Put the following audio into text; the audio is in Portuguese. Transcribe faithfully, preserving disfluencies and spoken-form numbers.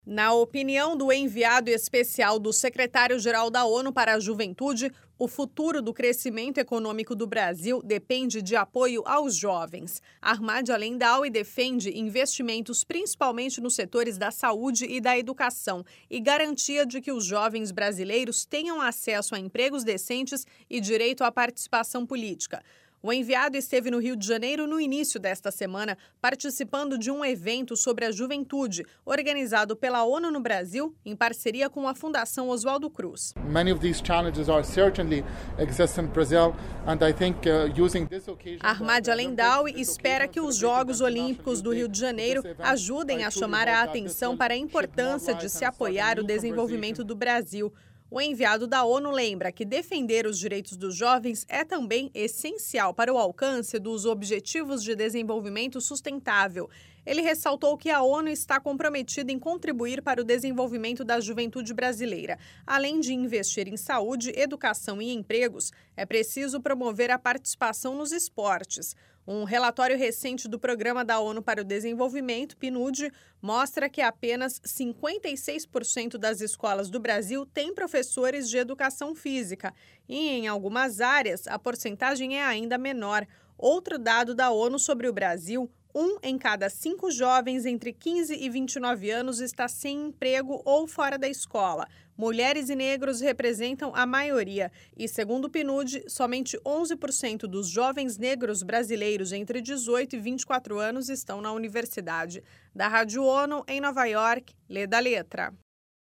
Na opinião do enviado especial do secretário-geral da ONU para a Juventude, o futuro do crescimento econômico do Brasil depende de apoio aos jovens. Ahmad Al-Hendawi defende investimentos principalmente nos setores da saúde e da educação e garantia de que os jovens brasileiros tenham acesso a empregos decentes e direito à participação política. O enviado esteve no Rio de Janeiro no início desta semana, participando de um evento sobre a juventude, organizado pela ONU no Brasil, em parceria com a Fundação Oswaldo Cruz. Many of these challenges are certainly exist in Brazil, and I think uh, using this occasion. Ahmad Al-Hendawi espera que os Jogos Olímpicos do Rio de Janeiro ajudem a chamar a atenção para a importância de se apoiar o desenvolvimento do Brasil. O enviado da ONU lembra que defender os direitos dos jovens é também essencial para o alcance dos Objetivos de Desenvolvimento Sustentável. Ele ressaltou que a ONU está comprometida em contribuir para o desenvolvimento da juventude brasileira. Além de investir em saúde, educação e empregos, é preciso promover a participação nos esportes. Um relatório recente do Programa da ONU para o Desenvolvimento, P N U D, mostra que apenas cinquenta e seis por cento das escolas do Brasil têm professores de educação física e, em algumas áreas, a porcentagem é ainda menor. Outro dado da ONU sobre o Brasil: um em cada cinco jovens entre quinze e vinte e nove anos está sem emprego ou fora da escola. Mulheres e negros representam a maioria e, segundo o P N U D, somente onze por cento dos jovens negros brasileiros entre dezoito e vinte e quatro anos estão na universidade. Da Rádio ONU, em Nova York, Lê da Letra.